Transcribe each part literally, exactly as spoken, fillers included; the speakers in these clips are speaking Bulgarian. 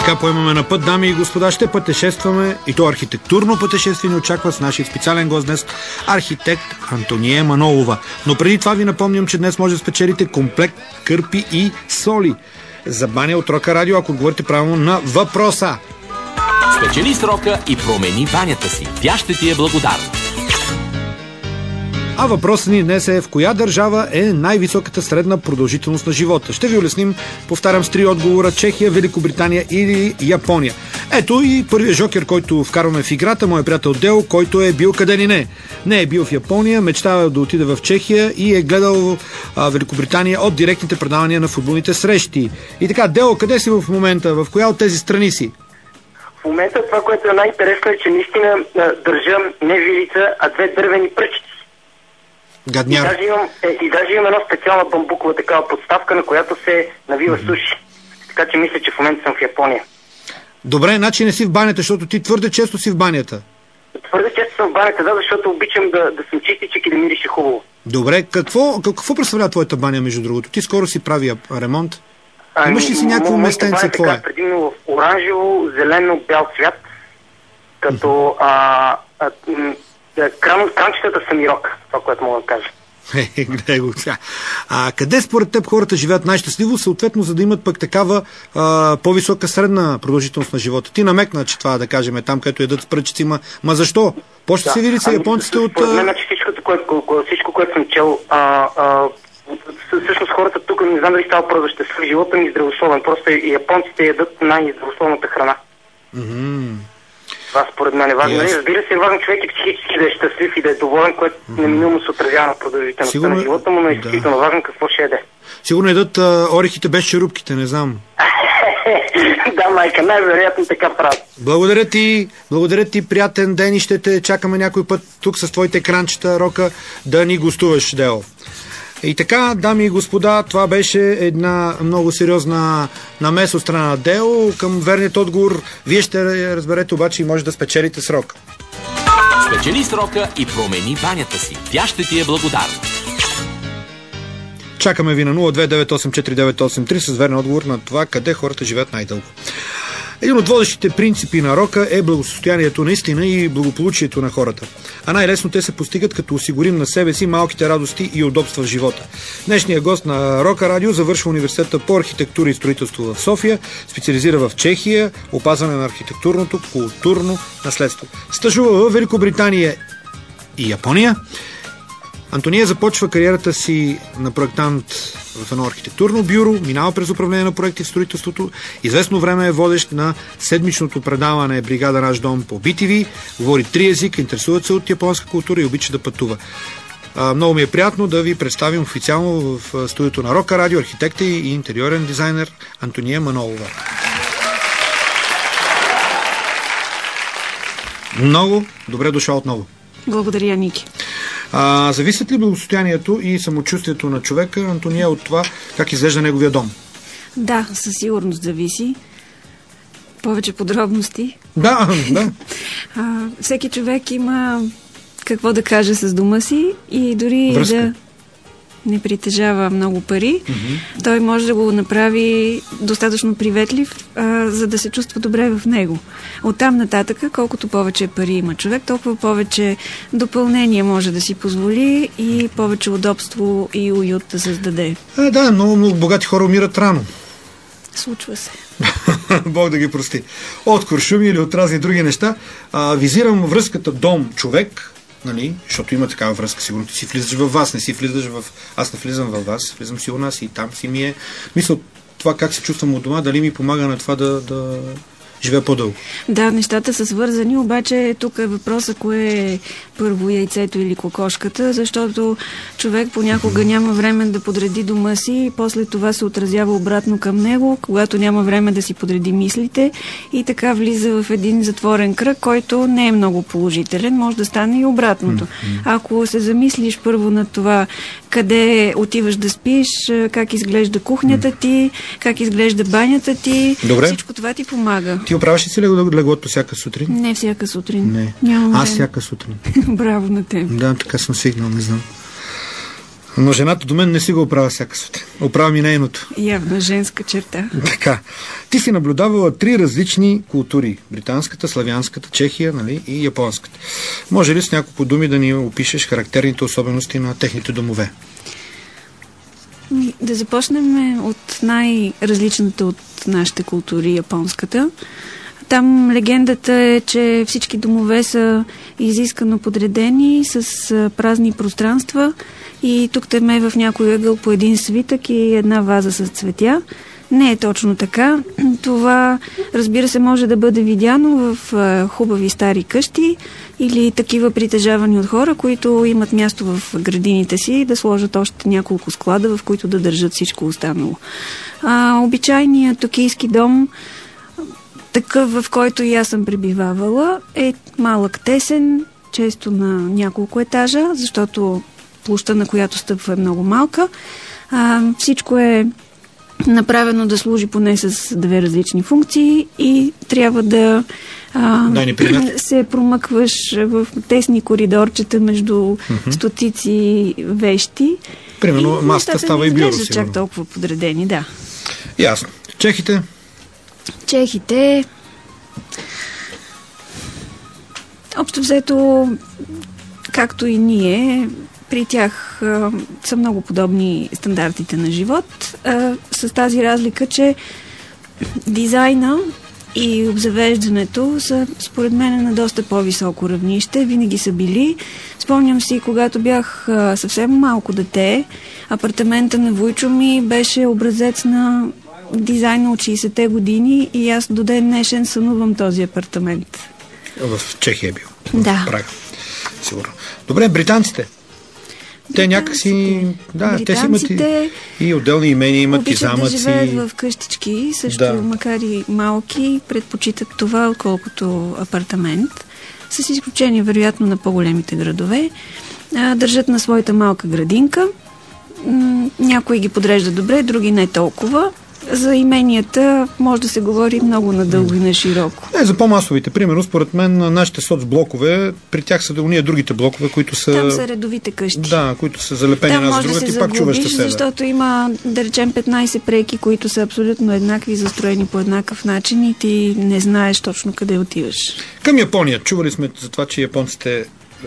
така поемаме на път, дами и господа, ще пътешестваме, и то архитектурно пътешествие ни очаква с нашия специален гост днес, архитект Антония Манолова. Но преди това ви напомням, че днес може да спечелите комплект кърпи и соли за баня от Рока Радио, ако отговорите правилно на въпроса. Спечели с Рока и промени банята си. Тя ще ти е благодарна. А въпросът ни днес е: в коя държава е най-високата средна продължителност на живота? Ще ви улесним, повтарям, с три отговора: Чехия, Великобритания или Япония. Ето и първият жокер, който вкарваме в играта, моят приятел Део, който е бил къде ли не. Не е бил в Япония, мечтава да отиде в Чехия и е гледал а, Великобритания от директните предавания на футболните срещи. И така, Део, къде си в момента? В коя от тези страни си? В момента това, което е най-интересно, е, че наистина държа не вилица, а две дървени пръчици. Гадняр. И даже, имам, е, и даже имам една специална бамбукова такава подставка, на която се навива mm-hmm. суши. Така че мисля, че в момента съм в Япония. Добре, значи не си в банята, защото ти твърде често си в банята. Твърде често съм в банята, да, защото обичам да, да съм чистичък и да мирише хубаво. Добре, какво, какво представлява твоята баня, между другото? Ти скоро си прави ремонт. А, имаш ли си някакво местенце твое? Така, предимно в оранжево, зелено, бял цвят, като mm-hmm. а, а, кран, кранчетата са ми рок, това, което мога да кажа. Е, гледай го сега. А къде според теб хората живеят най-щастливо, съответно, за да имат пък такава а, по-висока средна продължителност на живота? Ти намекна, че това, да кажем, е там, където ядат с пръчици, ма, ма защо? По-щастливи ли са японците от... Според мен, значи всичко, което, всичко, което съм чел, а, а, всъщност хората тук, не знам дали става просто щастлив, живота ми е здравословен. Просто и японците ядат най-здравословната храна. Mm-hmm. Това според мен е важно. Yes. Разбира се, е важно човек и психически да е щастлив и да е доволен, което mm-hmm. неминуемо се отразява на продължителността Сигурно... на живота му, но е изключително да. важно какво ще яде. Сигурно едат а, орехите без черупките, не знам. Да, майка, най-вероятно така правят. Благодаря ти, благодаря ти, приятен ден, и ще те чакаме някой път тук с твоите кранчета, Рока, да ни гостуваш, Део. И така, дами и господа, това беше една много сериозна намеса от страна на Део. Към верният отговор вие ще разберете обаче и може да спечелите с Рока. Спечели с Рока и промени банята си. Тя ще ти е благодарна. Чакаме ви на нула две девет осем четири девет осем три с верен отговор на това къде хората живеят най-дълго. Един от водещите принципи на Рока е благосостоянието наистина и благополучието на хората. А най-лесно те се постигат, като осигурим на себе си малките радости и удобства в живота. Днешният гост на Рока Радио завършва университета по архитектура и строителство в София, специализира в Чехия, опазване на архитектурното, културно наследство. Стажува в Великобритания и Япония. Антония започва кариерата си на проектант в едно архитектурно бюро, минава през управление на проекти в строителството. Известно време е водещ на седмичното предаване Бригада Наш дом по би ти ви. Говори три езика, интересува се от японска култура и обича да пътува. А, много ми е приятно да ви представим официално в студиото на Рока Радио архитекта и интериорен дизайнер Антония Манолова. Много добре дошла отново. Благодаря, Ники. А, зависят ли благосостоянието и самочувствието на човека, Антония, от това как изглежда неговия дом? Да, със сигурност зависи. Повече подробности. Да, да. А, всеки човек има какво да каже с дома си и дори Връзка. да не притежава много пари, mm-hmm. той може да го направи достатъчно приветлив, а, за да се чувства добре в него. Оттам нататък, колкото повече пари има човек, толкова повече допълнение може да си позволи и повече удобство и уют да създаде. Е, да, много, много богати хора умират рано. Случва се. Бог да ги прости. От куршуми или от разни други неща. А, визирам връзката дом-човек, нали, защото има такава връзка. Сигурно ти си влизаш във вас, не си влизаш в... Аз не влизам във вас, влизам си у нас и там си ми е... Мисля, това как се чувствам от дома, дали ми помага на това да... да... живея по-дълго. Да, нещата са свързани, обаче тук е въпросът кое е първо, яйцето или кокошката, защото човек понякога няма време да подреди дома си и после това се отразява обратно към него, когато няма време да си подреди мислите и така влиза в един затворен кръг, който не е много положителен, може да стане и обратното. Ако се замислиш първо на това къде отиваш да спиш, как изглежда кухнята ти, как изглежда банята ти, Добре. Всичко това ти помага. Ти оправяш ли си леглото всяка сутрин? Не всяка сутрин. Не. Нямам Аз време. всяка сутрин. Браво на теб. Да, така съм свикнал, не знам. Но жената до мен не си го оправя всяка сутрин. Оправя ми нейното. Явно женска черта. Така. Ти си наблюдавала три различни култури. Британската, славянската, Чехия, нали, и японската. Може ли с няколко думи да ни опишеш характерните особености на техните домове? Да започнем от най-различната от нашите култури, японската. Там легендата е, че всички домове са изискано подредени с празни пространства и тук теме в някой ъгъл по един свитък и една ваза с цветя. Не е точно така. Това, разбира се, може да бъде видяно в хубави стари къщи или такива притежавани от хора, които имат място в градините си да сложат още няколко склада, в които да държат всичко останало. А, обичайният токийски дом, такъв, в който и аз съм пребивавала, е малък, тесен, често на няколко етажа, защото площта, на която стъпва, е много малка. А, всичко е направено да служи поне с две различни функции и трябва да а, се промъкваш в тесни коридорчета между mm-hmm. стотици вещи. Примерно и масата става и бюро. Не чак толкова подредени, да. Ясно. Чехите? Чехите... Общо взето, както и ние, при тях а, са много подобни стандартите на живот, а, с тази разлика, че дизайна и обзавеждането са, според мен, на доста по-високо равнище. Винаги са били. Спомням си, когато бях а, съвсем малко дете, апартамента на вуйчо ми беше образец на дизайна от шейсетте години и аз до ден днешен сънувам този апартамент. В Чехия е бил. Да. Прага. Сигурно. Добре, британците. Те някакси... Да, те си имат и, и отделни имения, имат и замъци. Обичат да живеят в къщички, също, да. Макар и малки, предпочитат това, отколкото апартамент. С изключение, вероятно, на по-големите градове. Държат на своята малка градинка. Някои ги подреждат добре, други не толкова. За именията може да се говори много надълго и на широко. Не, за по-масовите, примерно, според мен, нашите соцблокове, при тях са да уния другите блокове, които са... Там са редовите къщи. Да, които са залепени една за друга, да ти пак чуваш съседа. Защото има, да речем, петнайсет преки, които са абсолютно еднакви, застроени по еднакъв начин и ти не знаеш точно къде отиваш. Към Япония. Чували сме за това, че японците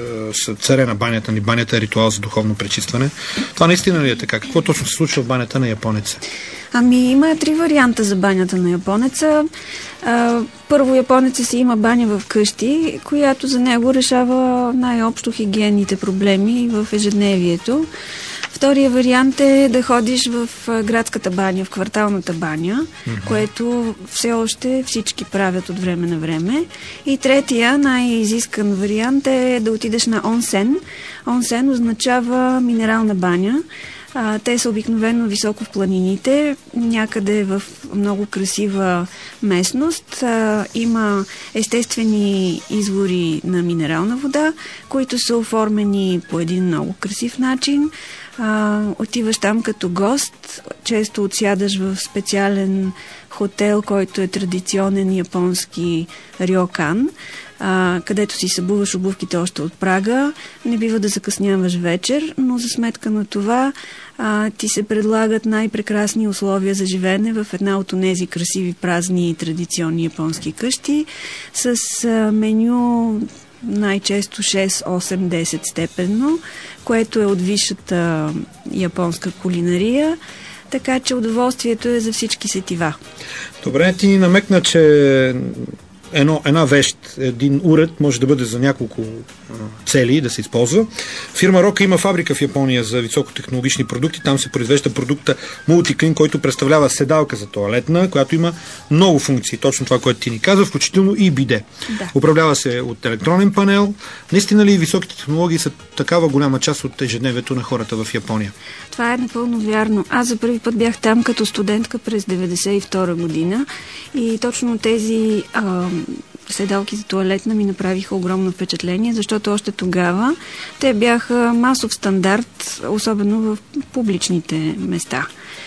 са царе на банята ни. Банята е ритуал за духовно пречистване. Това наистина ли е така? Какво точно се случва в банята на японеца? Ами, има три варианта за банята на японеца. А, първо, японеца си има баня в къщи, която за него решава най-общо хигиенните проблеми в ежедневието. Втория вариант е да ходиш в градската баня, в кварталната баня, mm-hmm. което все още всички правят от време на време. И третия, най-изискан вариант е да отидеш на онсен. Онсен означава минерална баня. А, те са обикновено високо в планините, някъде в много красива местност. А, има естествени извори на минерална вода, които са оформени по един много красив начин. А, отиваш там като гост, често отсядаш в специален хотел, който е традиционен японски рьокан, а, където си събуваш обувките още от Прага. Не бива да закъсняваш вечер, но за сметка на това а, ти се предлагат най-прекрасни условия за живеене в една от онези красиви, празни и традиционни японски къщи с а, меню най-често шест, осем, десет степенно, което е от висшата японска кулинария, така че удоволствието е за всички сетива. Добре, ти намекна, че едно, една вещ, един уред може да бъде за няколко а, цели да се използва. Фирма Рока има фабрика в Япония за високотехнологични продукти. Там се произвежда продукта Multiclean, който представлява седалка за тоалетна, която има много функции. Точно това, което ти ни каза, включително и биде. Да. Управлява се от електронен панел. Наистина ли високите технологии са такава голяма част от ежедневието на хората в Япония? Това е напълно вярно. Аз за първи път бях там като студентка през деветдесет и втора година и точно тези а, седалки за тоалетна ми направиха огромно впечатление, защото още тогава те бяха масов стандарт, особено в публичните места.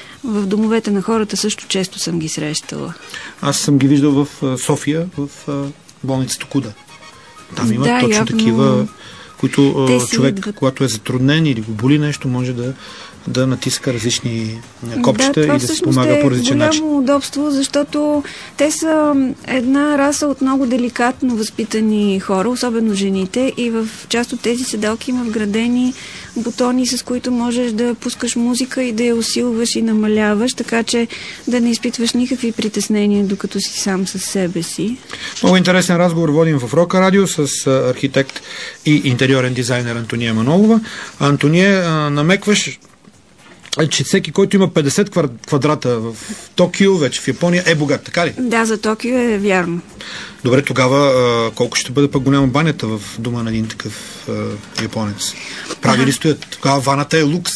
В домовете на хората също често съм ги срещала. Аз съм ги виждал в София, в болницата Куда. Там има да, точно явно... такива които Те човек, идват. когато е затруднен или го боли нещо, може да, да натиска различни копчета да, и да се помага по различен начин. голямо удобство, защото те са една раса от много деликатно възпитани хора, особено жените, и в част от тези седалки има вградени бутони, с които можеш да пускаш музика и да я усилваш и намаляваш, така че да не изпитваш никакви притеснения, докато си сам със себе си. Много интересен разговор водим в Рока Радио с архитект и интериорен дизайнер Антония Манолова. Антония, намекваш, че всеки, който има петдесет квадрата в Токио, вече в Япония, е богат, така ли? Да, за Токио е вярно. Добре, тогава колко ще бъде пък голяма банята в дома на един такъв а, японец? Прави ли стоят? Тогава ваната е лукс.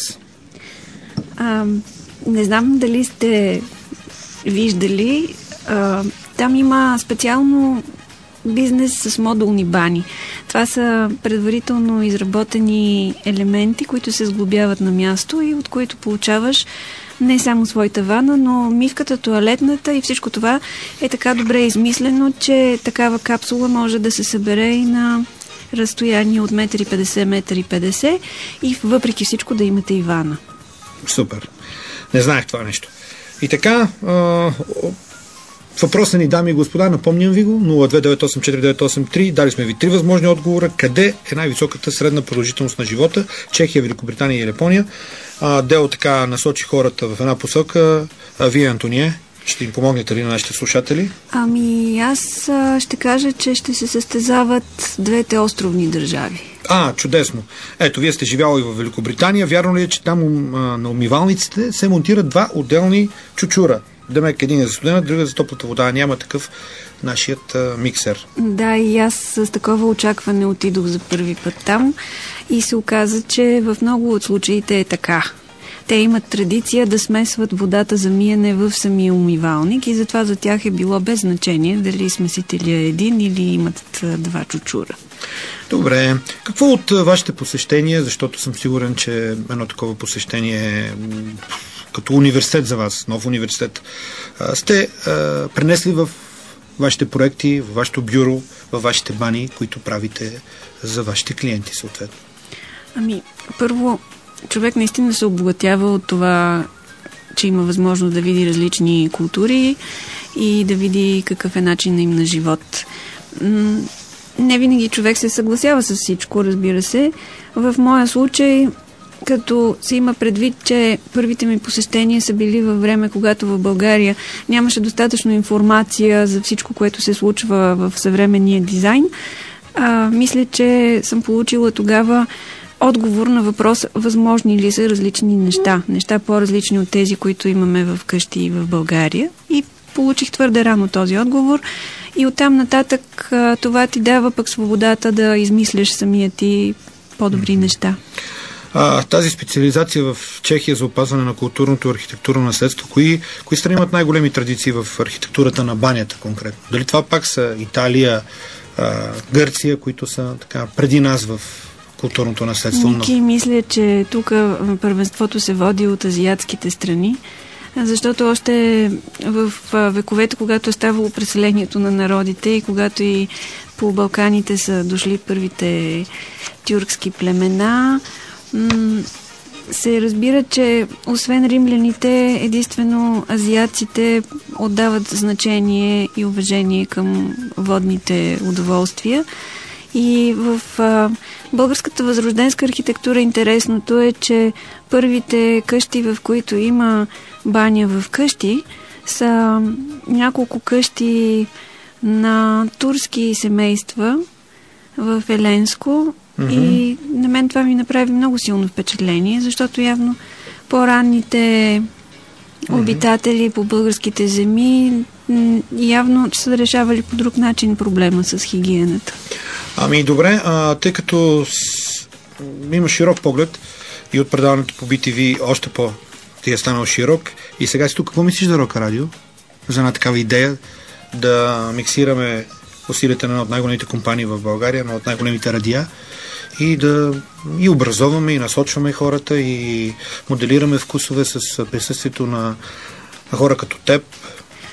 А, не знам дали сте виждали. А, там има специално бизнес с модулни бани. Това са предварително изработени елементи, които се сглобяват на място и от които получаваш не само своята вана, но мивката, тоалетната и всичко това е така добре измислено, че такава капсула може да се събере и на разстояние от метър и петдесет, метър и петдесет и въпреки всичко да имате и вана. Супер. Не знаех това нещо. И така, а, въпроса ни, дами и господа, напомням ви го, нула две девет осем четири девет осем три, дали сме ви три възможни отговора. Къде е най-високата средна продължителност на живота? Чехия, Великобритания и Япония. А, Дело така насочи хората в една посока. А вие, Антония, ще им помогнете ли на нашите слушатели? Ами аз а, ще кажа, че ще се състезават двете островни държави. А, чудесно. Ето, вие сте живяли в Великобритания. Вярно ли е, че там а, на умивалниците се монтират два отделни чучура? Демек, един е за студена, другия за топлата вода. Няма такъв нашият а, миксер. Да, и аз с такова очакване отидох за първи път там и се оказа, че в много от случаите е така. Те имат традиция да смесват водата за миене в самия умивалник и затова за тях е било без значение дали смесителят е един или имат два чучура. Добре. Какво от вашите посещения, защото съм сигурен, че едно такова посещение е като университет за вас, нов университет, сте а, пренесли в вашите проекти, в вашето бюро, в вашите бани, които правите за вашите клиенти съответно? Ами, първо, човек наистина се обогатява от това, че има възможност да види различни култури и да види какъв е начин им на живот. Не винаги човек се съгласява с всичко, разбира се. В моя случай, като се има предвид, че първите ми посещения са били във време, когато в България нямаше достатъчно информация за всичко, което се случва в съвременния дизайн, а, мисля, че съм получила тогава отговор на въпрос, възможни ли са различни неща. Неща по-различни от тези, които имаме в къщи и в България. И получих твърде рано този отговор. И оттам нататък това ти дава пък свободата да измисляш самия ти по-добри неща. А, тази специализация в Чехия за опазване на културното и архитектурно наследство, кои, кои страни имат най-големи традиции в архитектурата на банята конкретно? Дали това пак са Италия, а, Гърция, които са така преди нас в културното наследство? Ники, мисля, че тук първенството се води от азиатските страни, защото още в вековете, когато е ставало преселението на народите и когато и по Балканите са дошли първите тюркски племена, се разбира, че освен римляните, единствено азиатците отдават значение и уважение към водните удоволствия. И в а, българската възрожденска архитектура интересното е, че първите къщи, в които има баня в къщи, са няколко къщи на турски семейства в Еленско. Mm-hmm. И на мен това ми направи много силно впечатление, защото явно по-ранните обитатели mm-hmm. по българските земи явно са решавали по друг начин проблема с хигиената. Ами добре, а, тъй като с... има широк поглед и от предаването по би ти ви още по ти е станал широк и сега си тук, какво мислиш за Рока Радио? За една такава идея да миксираме усилията на една от най-големите компании в България, на от най-големите радиа и да и образоваме, и насочваме хората, и моделираме вкусове с присъствието на хора като теб,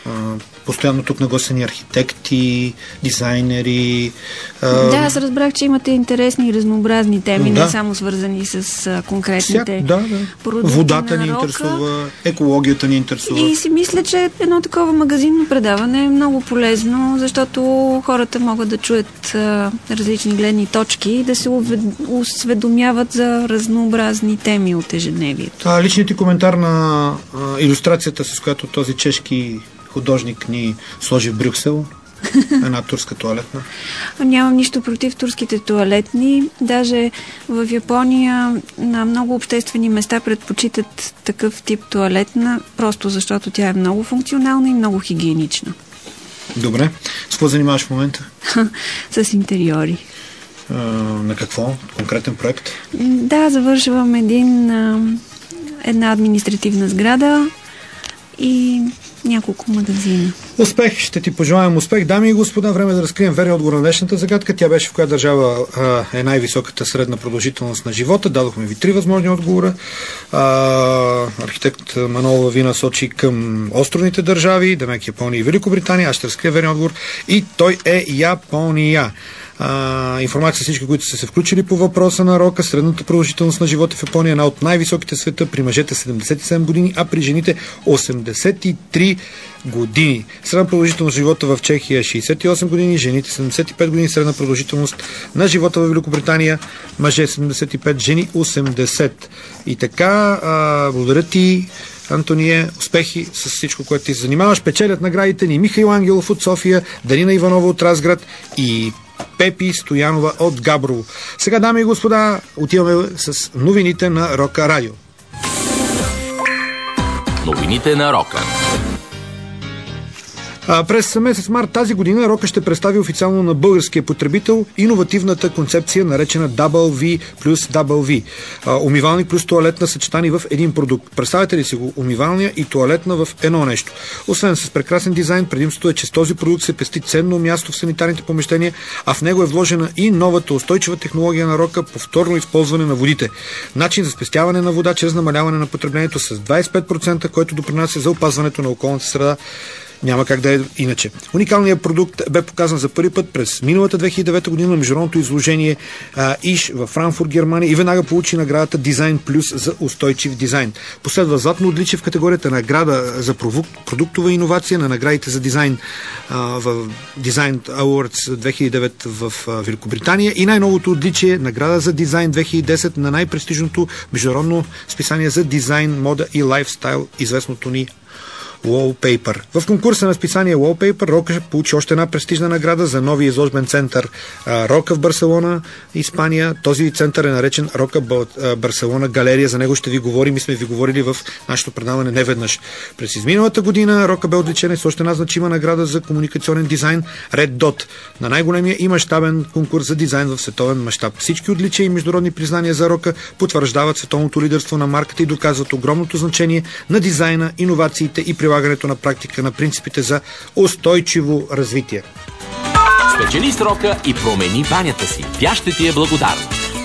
Постоянно тук нагосени архитекти, дизайнери. Да, аз разбрах, че имате интересни и разнообразни теми, да. не само свързани с а, конкретните Всяк, да, да. продукти. Водата на ни рока. интересува, екологията ни интересува. И си мисля, че едно такова магазинно предаване е много полезно, защото хората могат да чуят а, различни гледни точки и да се осведомяват за разнообразни теми от ежедневието. А, личният ти коментар на а, илюстрацията, с която този чешки художник ни сложи в Брюксел, една турска тоалетна. Нямам нищо против турските тоалетни. Даже в Япония на много обществени места предпочитат такъв тип тоалетна, просто защото тя е много функционална и много хигиенична. Добре. С какво занимаваш в момента? С интериори. А, на какво? Конкретен проект? Да, завършвам един, а, една административна сграда и няколко магазина. Успех! Ще ти пожелаем успех. Дами и господа, време да разкрием верния отговор на днешната загадка. Тя беше в коя държава а, е най-високата средна продължителност на живота. Дадохме ви три възможни отговора. А, архитект Манолова ви насочи към островните държави, демек Япония и Великобритания. Аз ще разкрия верния отговор и той е Япония. А, информация всички, които са се включили по въпроса на рока. Средната продължителност на живота в Япония е една от най-високите в света, при мъжете седемдесет и седем години, а при жените осемдесет и три години. Средна продължителност на живота в Чехия е шейсет и осем години, жените седемдесет и пет години, средна продължителност на живота в Великобритания, мъже седемдесет и пет, жени осемдесет. И така, а, благодаря ти, Антония, успехи с всичко, което ти се занимаваш. Печелят наградите ни Михаил Ангелов от София, Дарина Иванова от Разград и Пепи Стоянова от Габрово. Сега, дами и господа, отиваме с новините на Рока Радио. Новините на Рока. А, през месец март тази година Рока ще представи официално на българския потребител иновативната концепция, наречена Double V плюс Double V. А, умивалник плюс туалетна съчетани в един продукт. Представете ли си го? Умивалния и туалетна в едно нещо. Освен с прекрасен дизайн, предимството е, че с този продукт се пести ценно място в санитарните помещения, а в него е вложена и новата устойчива технология на Рока, повторно използване на водите. Начин за спестяване на вода чрез намаляване на потреблението с двадесет и пет процента, който допринася за опазването на околната среда. Няма как да е иначе. Уникалният продукт бе показан за първи път през миналата две хиляди и девета година на международното изложение а, ИШ във Франкфурт, Германия, и веднага получи наградата Дизайн Плюс за устойчив дизайн. Последва златно отличие в категорията награда за продуктова иновация на наградите за дизайн а, в Design Awards две хиляди и девета в а, Великобритания и най-новото отличие награда за дизайн две хиляди и десета на най-престижното международно списание за дизайн, мода и лайфстайл, известното ни Wallpaper. В конкурса на списание Wallpaper Рока получи още една престижна награда за новия изложбен център Рока в Барселона, Испания. Този център е наречен Рока Барселона галерия. За него ще ви говорим и сме ви говорили в нашето предаване неведнъж. През изминалата година Рока бе отличен с още една значима награда за комуникационен дизайн Red Dot на най-големия и мащабен конкурс за дизайн в световен мащаб. Всички отличия и международни признания за Рока потвърждават световното лидерство на марката и доказват огромното значение на дизайна, иновациите и прилагането на практика на принципите за устойчиво развитие. Спечели с Рока и промени банята си. Тя ще ти е благодарна.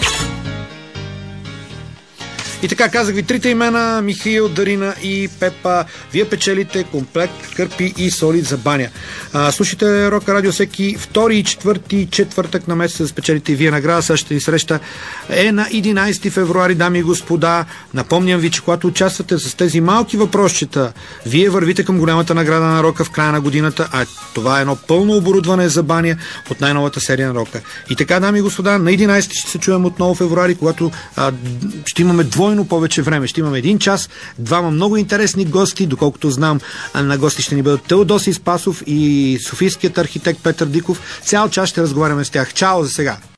И така, казах ви трите имена: Михаил, Дарина и Пепа. Вие печелите комплект кърпи и соли за баня. А, слушайте Рока Радио всеки втори и четвърти четвъртък на месеца да спечелите и вие награда. Същата ни среща е на единадесети февруари, дами и господа. Напомням ви, че когато участвате с тези малки въпросчета, вие вървите към голямата награда на Рока в края на годината, а това е едно пълно оборудване за баня от най-новата серия на Рока. И така, дами и господа, на единадесети ще се чуем отново февруари, когато а, ще имаме двойно повече време. Ще имаме един час, двама много интересни гости, доколкото знам, на гости ще ни бъдат Теодосий Спасов и софийският архитект Петър Диков. Цял час ще разговаряме с тях. Чао за сега!